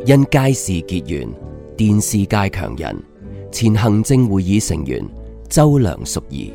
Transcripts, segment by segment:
因街市結緣，電視界強人，前行政會議成員周梁淑怡。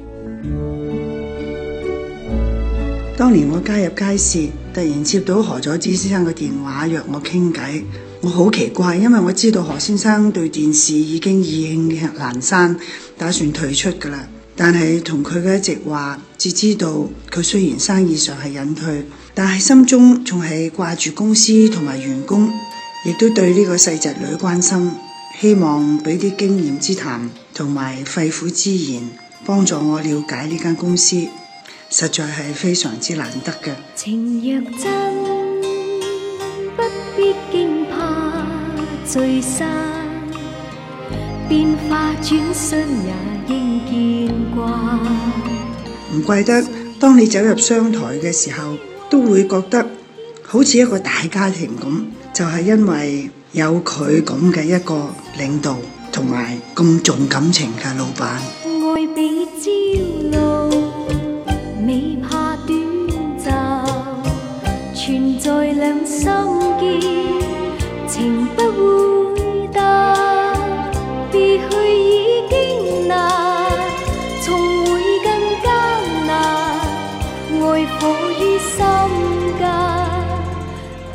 當年我加入街市，突然接到何佐芝先生嘅電話約我傾偈，我好奇怪，因為我知道何先生對電視已經意興闌珊，打算退出㗎喇。但係同佢嘅一席話，至知道佢雖然生意上係隱退，但係心中仲係掛住公司同埋員工，亦都對呢個細侄女關心，希望俾啲經驗之談同埋肺腑之言，幫助我了解呢間公司。實在係非常之難得嘅。 情若真，不必驚怕聚散，變化轉瞬也應見慣。 唔怪得當你走入商台嘅時候，都會覺得好似一個大家庭咁，就係因為有佢咁嘅一個領導，同埋咁重感情嘅老闆。 愛比朝露，未怕短暫，存在兩心間，情不會淡。別去已經難，重會更艱難。愛火於心間，不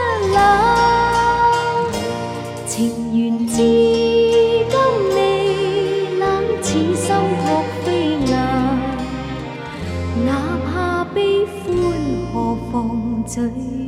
冷。情緣至今未冷，此心撲飛雁。哪怕悲歡何妨聚。